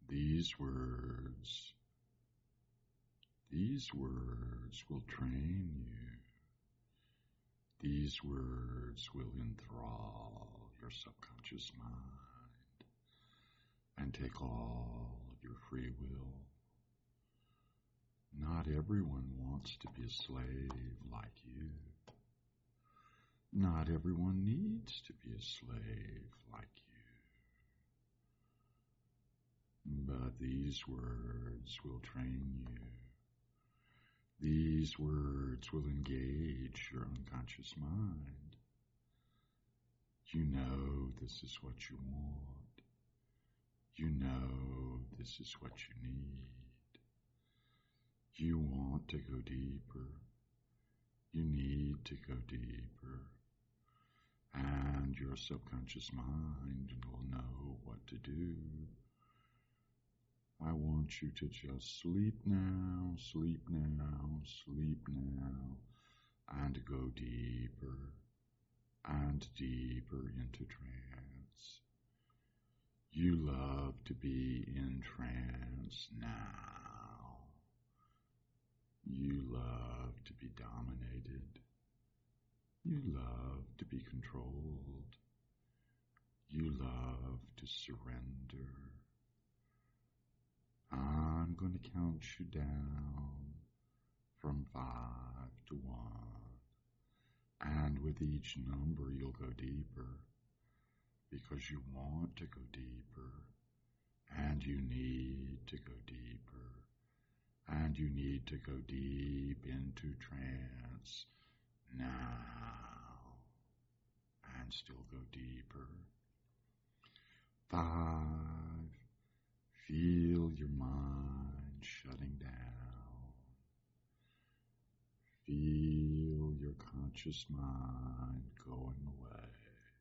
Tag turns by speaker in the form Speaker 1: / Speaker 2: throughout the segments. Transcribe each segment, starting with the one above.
Speaker 1: These words will train you. These words will enthrall your subconscious mind and take all of your free will. Not everyone wants to be a slave like you. Not everyone needs to be a slave like you. But these words will train you. These words will engage your unconscious mind. You know this is what you want. You know this is what you need. You want to go deeper. You need to go deeper. And your subconscious mind will know what to do. I want you to just sleep now, sleep now, sleep now, and go deeper and deeper into trance. You love to be in trance now. You love to be dominated. You love to be controlled. You love to surrender. I'm going to count you down from 5 to 1. And with each number, you'll go deeper because you want to go deeper and you need to go deeper and you need to go deep into trance now and still go deeper. 5. Feel your mind shutting down. Feel your conscious mind going away.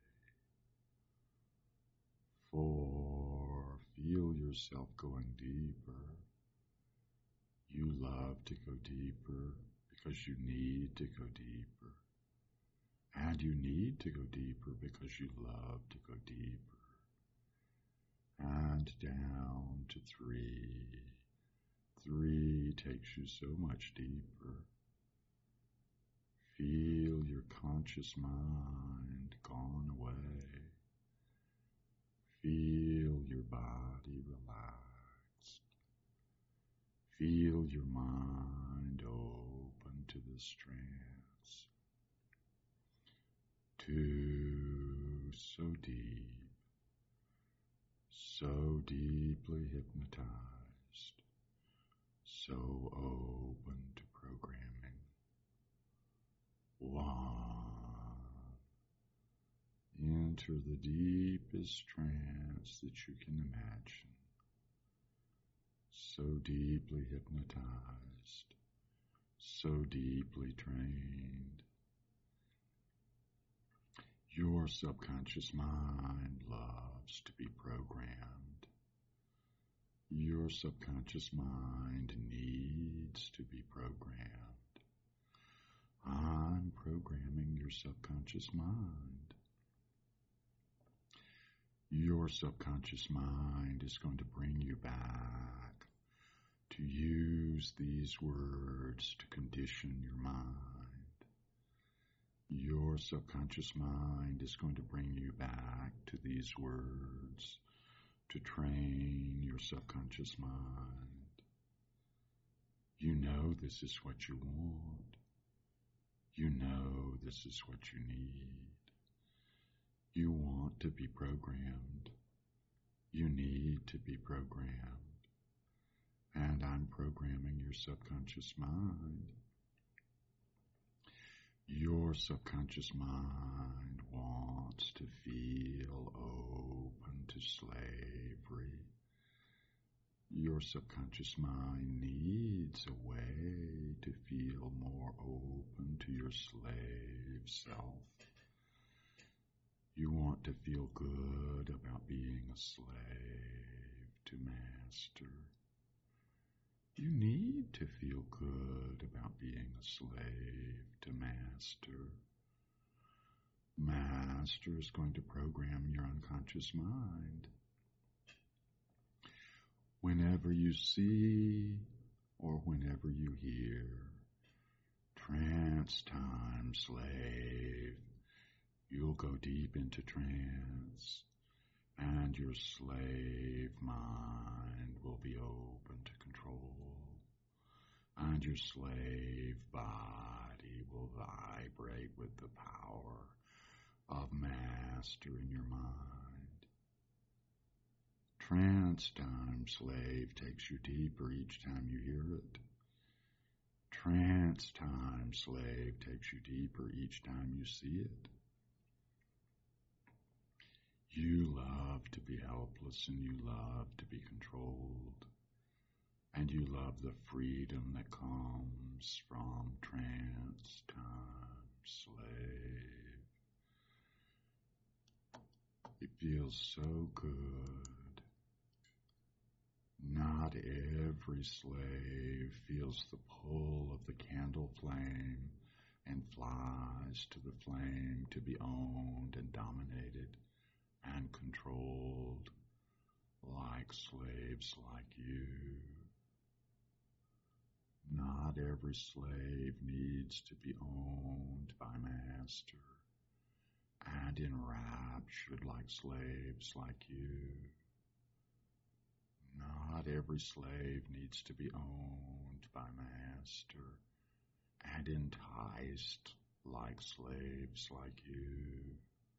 Speaker 1: 4. Feel yourself going deeper. You love to go deeper because you need to go deeper. And you need to go deeper because you love to go deeper. And down to 3. 3 takes you so much deeper. Feel your conscious mind gone away. Feel your body relaxed. Feel your mind open to this trance. 2, so deep. So deeply hypnotized, so open to programming. 1, enter the deepest trance that you can imagine. So deeply hypnotized, so deeply trained. Your subconscious mind loves to be programmed. Your subconscious mind needs to be programmed. I'm programming your subconscious mind. Your subconscious mind is going to bring you back to use these words to condition your mind. Your subconscious mind is going to bring you back to these words to train your subconscious mind. You know this is what you want. You know this is what you need. You want to be programmed. You need to be programmed. And I'm programming your subconscious mind. Your subconscious mind wants to feel open to slavery. Your subconscious mind needs a way to feel more open to your slave self. You want to feel good about being a slave to master. You need to feel good about being a slave to master. Master is going to program your unconscious mind. whenever you see or whenever you hear trance time, slave, you'll go deep into trance, and your slave mind will be open to control, and your slave body will vibrate with the power of master in your mind. Trance time, slave, takes you deeper each time you hear it. Trance time, slave, takes you deeper each time you see it. You love to be helpless, and you love to be controlled, and you love the freedom that comes from trance time, slave. It feels so good. Not every slave feels the pull of the candle flame and flies to the flame to be owned and dominated and controlled like slaves like you. Not every slave needs to be owned by master and enraptured like slaves like you. Not every slave needs to be owned by master and enticed like slaves like you.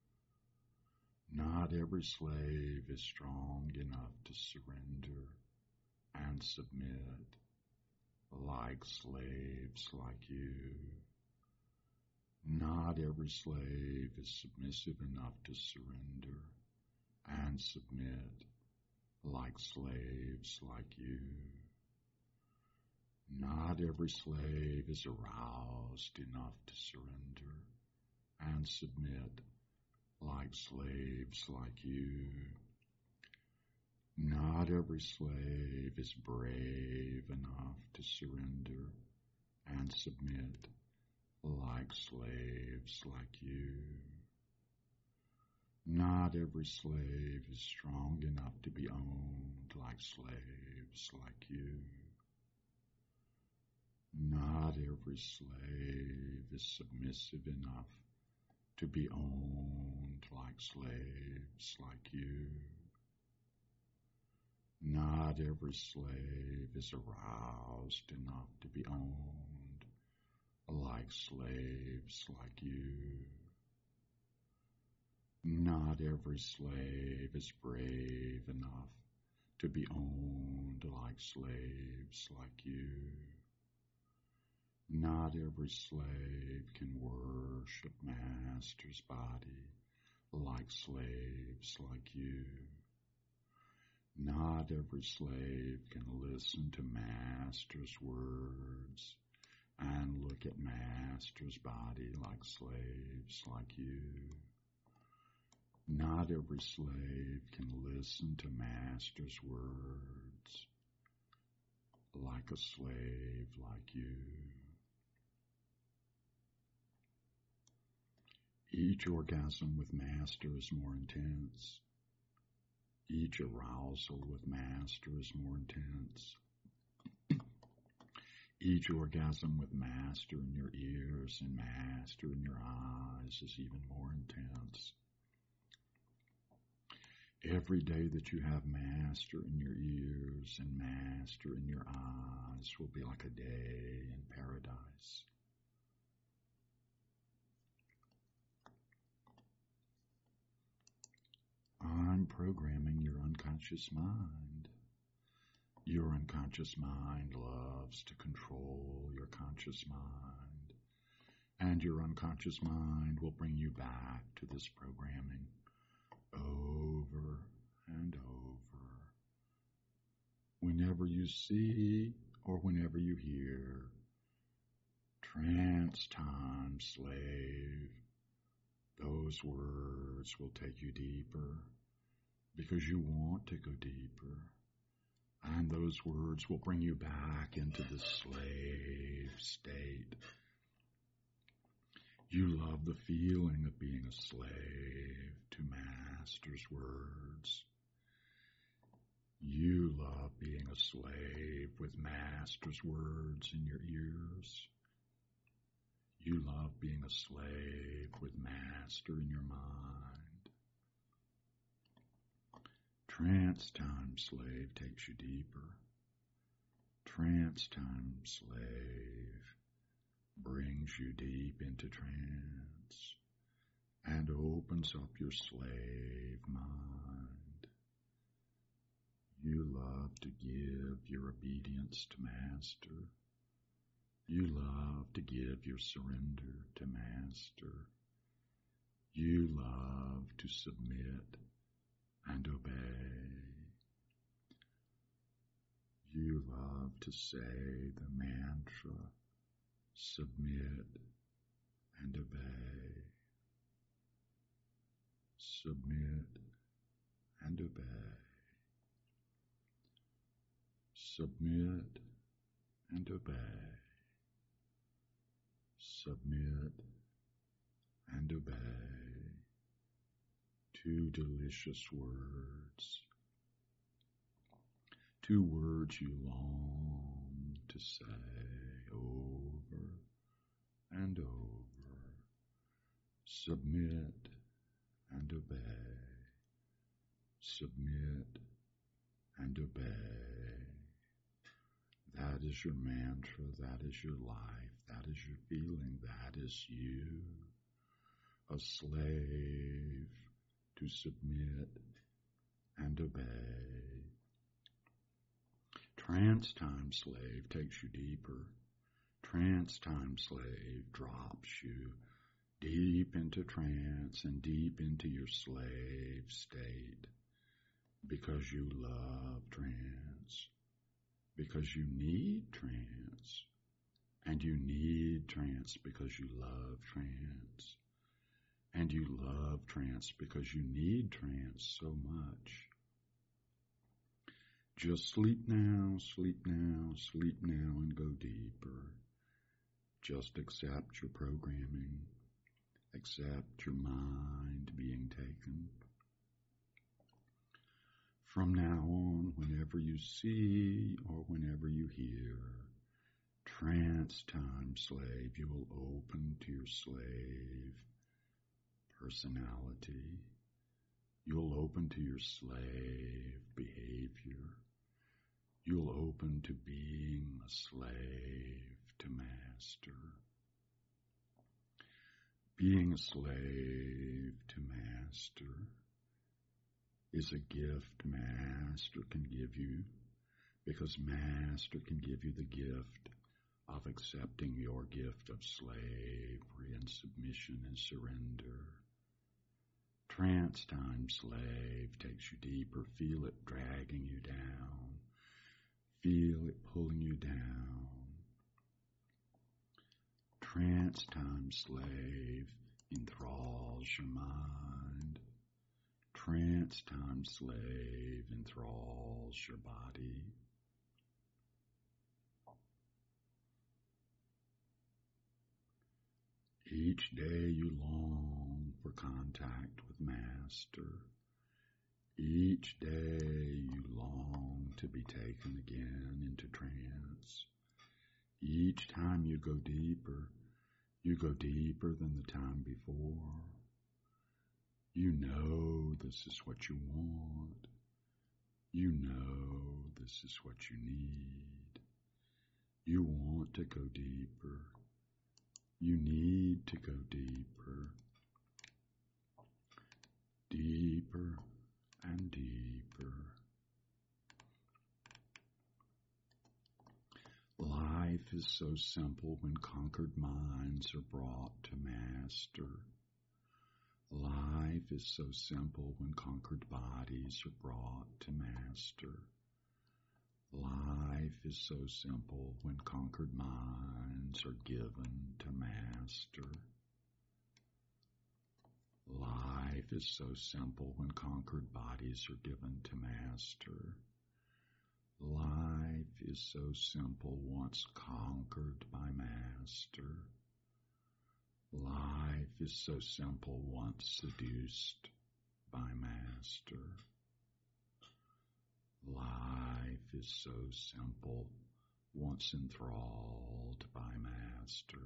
Speaker 1: Not every slave is strong enough to surrender and submit like slaves like you. Not every slave is submissive enough to surrender and submit like slaves like you. Not every slave is aroused enough to surrender and submit like slaves like you. Not every slave is brave enough to surrender and submit like slaves like you. Not every slave is strong enough to be owned like slaves like you. Not every slave is submissive enough to be owned like slaves like you. Not every slave is aroused enough to be owned like slaves like you. Not every slave is brave enough to be owned like slaves like you. Not every slave can worship master's body like slaves like you. Not every slave can listen to master's words and look at master's body like slaves like you. Not every slave can listen to master's words like a slave like you. Each orgasm with master is more intense. Each arousal with master is more intense. Each orgasm with master in your ears and master in your eyes is even more intense. Every day that you have master in your ears and master in your eyes will be like a day in paradise. I'm programming your unconscious mind. Your unconscious mind loves to control your conscious mind, and your unconscious mind will bring you back to this programming over and over. Whenever you see or whenever you hear, trance time, slave, those words will take you deeper because you want to go deeper. And those words will bring you back into the slave state. You love the feeling of being a slave to master's words. You love love being a slave with Master's words in your ears. You love being a slave with Master in your mind. Trance time slave takes you deeper. Trance time slave brings you deep into trance and opens up your slave mind. You love to give your obedience to Master. You love to give your surrender to Master. You love to submit and obey. You love to say the mantra, submit and obey. Submit and obey. Submit and obey. Submit and obey. Two delicious words. Two words you long to say over and over. Submit and obey. Submit and obey. That is your mantra. That is your life. That is your feeling. That is you. A slave to submit and obey. Trance time slave takes you deeper. Trance time slave drops you deep into trance and deep into your slave state because you love trance, because you need trance, and you need trance because you love trance, and you love trance because you need trance so much. Just sleep now, sleep now, sleep now, and go deeper. Just accept your programming. Accept your mind being taken. From now on, whenever you see or whenever you hear trance time slave, you will open to your slave personality. You'll open to your slave behavior. You'll open to being a slave to Master. Being a slave to Master is a gift Master can give you, because Master can give you the gift of accepting your gift of slavery and submission and surrender. Trance time slave takes you deeper. Feel it dragging you down. Feel it pulling you down. Trance time slave enthralls your mind. Trance time slave enthralls your body. Each day you long for contact with Master. Each day you long to be taken again into trance. Each time you go deeper than the time before. You know this is what you want. You know this is what you need. You want to go deeper. You need to go deeper. Deeper and deeper. Life is so simple when conquered minds are brought to Master. Life is so simple when conquered bodies are brought to Master. Life is so simple when conquered minds are given to Master. Life is so simple when conquered bodies are given to Master. Life is so simple once conquered by Master. Life is so simple once seduced by Master. Life is so simple, once enthralled by master.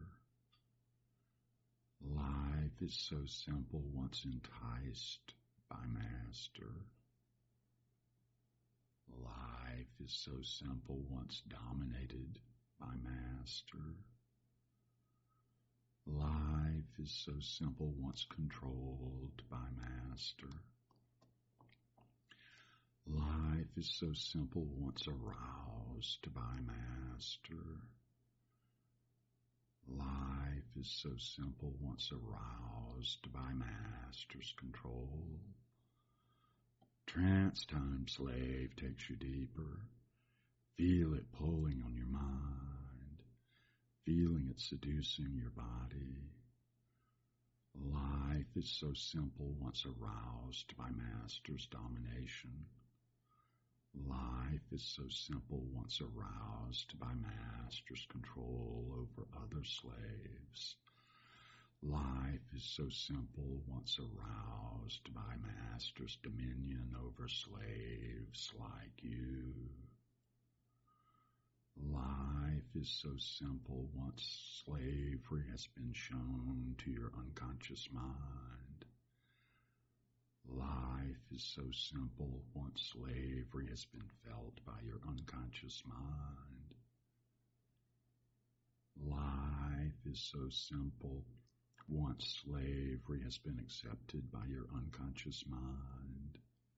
Speaker 1: Life is so simple, once enticed by master. Life is so simple, once dominated by master. Life is so simple, once controlled by master. Life is so simple, once aroused by master. Life is so simple, once aroused by master's control. Trance time slave takes you deeper. Feel it pulling on your mind, feeling it seducing your body. Life is so simple, once aroused by master's domination. Life is so simple, once aroused by master's control over other slaves. Life is so simple, once aroused by master's dominion over slaves like you. Life is so simple, once slavery has been shown to your unconscious mind. Life is so simple, once slavery has been felt by your unconscious mind. Life is so simple, once slavery has been accepted by your unconscious mind.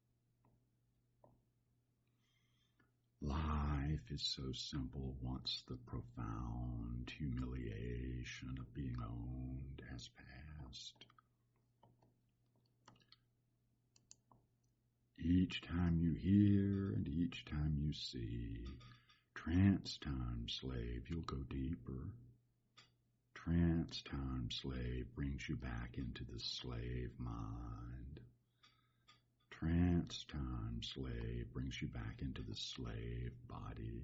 Speaker 1: Life is so simple, once the profound humiliation of being owned has passed. Each time you hear and each time you see, trance time, slave, you'll go deeper. Trance time, slave, brings you back into the slave mind. Trance time, slave, brings you back into the slave body.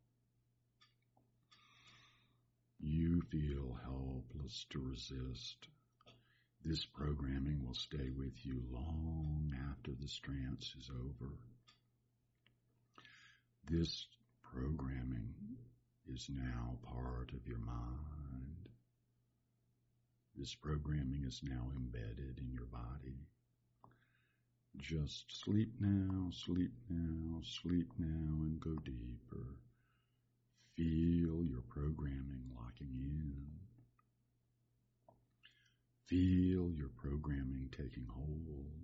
Speaker 1: You feel helpless to resist. This programming will stay with you long after this trance is over. This programming is now part of your mind. This programming is now embedded in your body. Just sleep now, sleep now, sleep now, and go deeper. Feel your programming locking in. Feel your programming taking hold.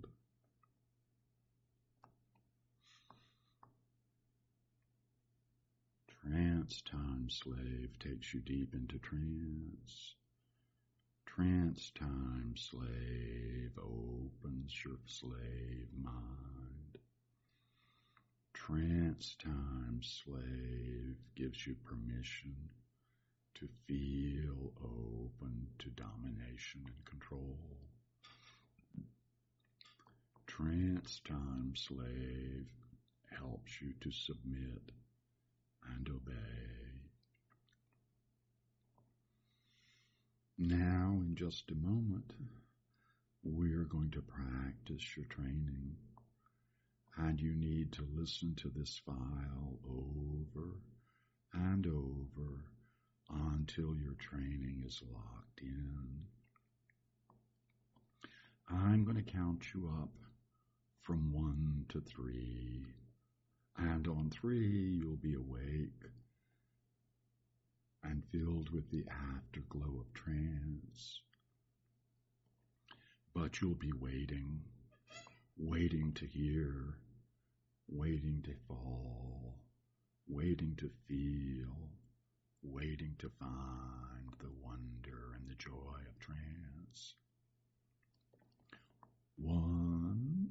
Speaker 1: Trance time, slave, takes you deep into trance. Trance time, slave, opens your slave mind. Trance time, slave, gives you permission to feel open to domination and control. Trance time, slave, helps you to submit and obey. Now, in just a moment, we're going to practice your training, and you need to listen to this file over and over until your training is locked in. I'm going to count you up from 1 to 3, and on 3 you'll be awake and filled with the afterglow of trance. But you'll be waiting to hear, waiting to fall, waiting to feel, waiting to find the wonder and the joy of trance. 1,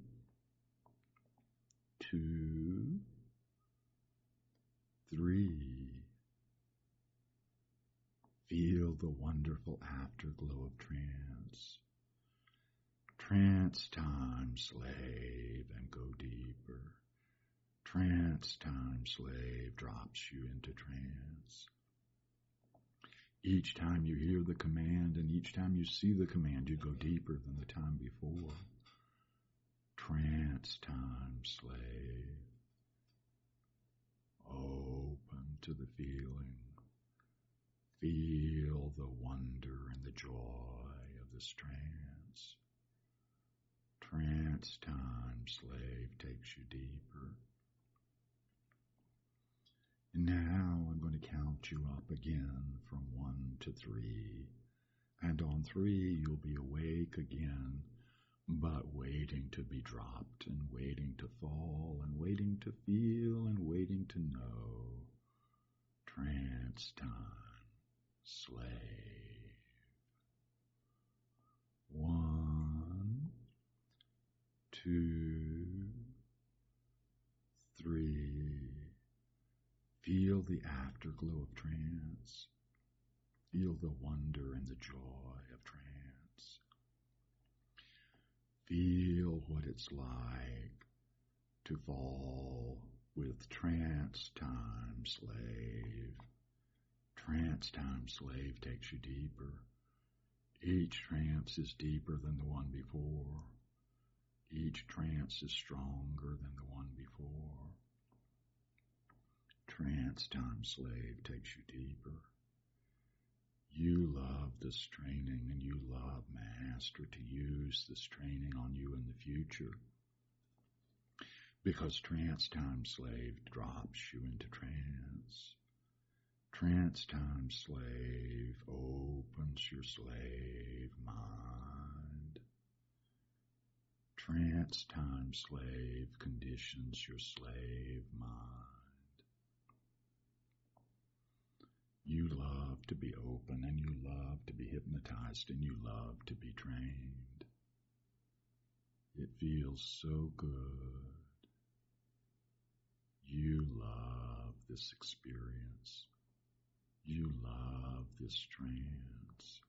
Speaker 1: 2, 3. Feel the wonderful afterglow of trance. Trance time, slave, and go deeper. Trance time, slave, drops you into trance. Each time you hear the command and each time you see the command, you go deeper than the time before. Trance time, slave. to the feeling. Feel the wonder and the joy of this trance. Trance time, slave, takes you deeper. And now I'm going to count you up again from 1 to 3. And on 3, you'll be awake again, but waiting to be dropped and waiting to fall and waiting to feel and waiting to know. Trance time, slave. 1, 2, 3. Feel the afterglow of trance. Feel the wonder and the joy of trance. Feel what it's like to fall with trance time, slave. Trance time, slave, takes you deeper. Each trance is deeper than the one before. Each trance is stronger than the one before. Trance time, slave, takes you deeper. You love this training and you love Master to use this training on you in the future. Because trance time, slave, drops you into trance. Trance time, slave, opens your slave mind. Trance time, slave, conditions your slave mind. You love to be open, and you love to be hypnotized, and you love to be trained. It feels so good. You love this experience. You love this trance.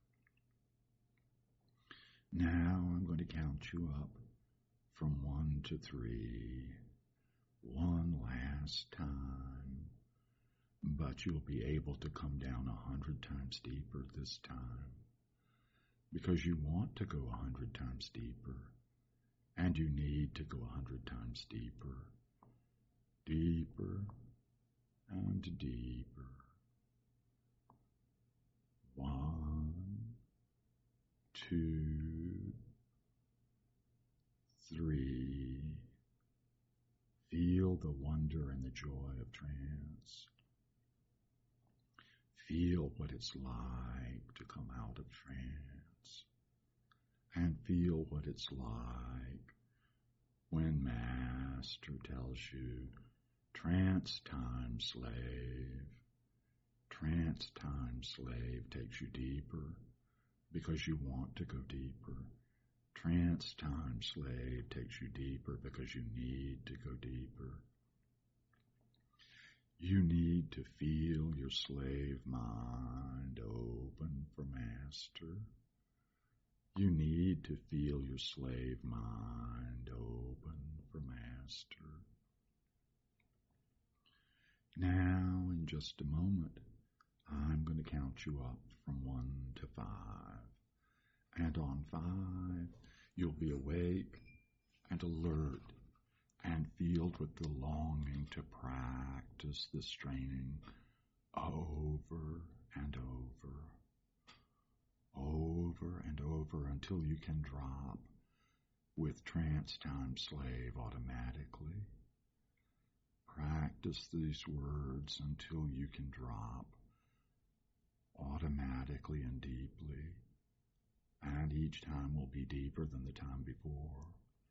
Speaker 1: Now I'm going to count you up from 1 to 3. One last time. But you'll be able to come down 100 times deeper this time. Because you want to go 100 times deeper. And you need to go 100 times deeper. Deeper and deeper. 1, 2, 3. Feel the wonder and the joy of trance. Feel what it's like to come out of trance. And feel what it's like when Master tells you, trance time, slave. Trance time, slave, takes you deeper because you want to go deeper. Trance time, slave, takes you deeper because you need to go deeper. You need to feel your slave mind open for Master. You need to feel your slave mind open for Master. Now, in just a moment, I'm going to count you up from 1 to 5. And on 5, you'll be awake and alert and filled with the longing to practice this training over and over, over and over until you can drop with trance time, slave, automatically. Practice these words until you can drop automatically and deeply, and each time will be deeper than the time before.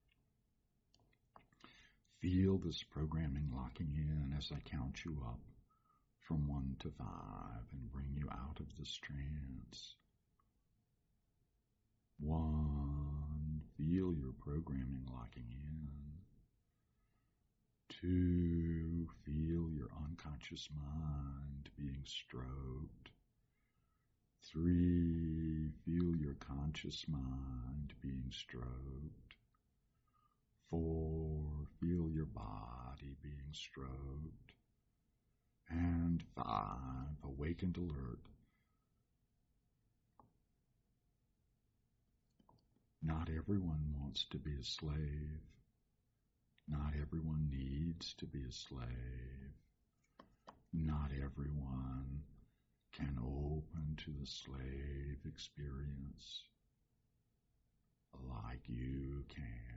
Speaker 1: Feel this programming locking in as I count you up from 1 to 5 and bring you out of this trance. 1, feel your programming locking in. 2, feel your unconscious mind being stroked. 3, feel your conscious mind being stroked. 4, feel your body being stroked. And 5, awakened alert. Not everyone wants to be a slave. Not everyone needs to be a slave. Not everyone can open to the slave experience like you can.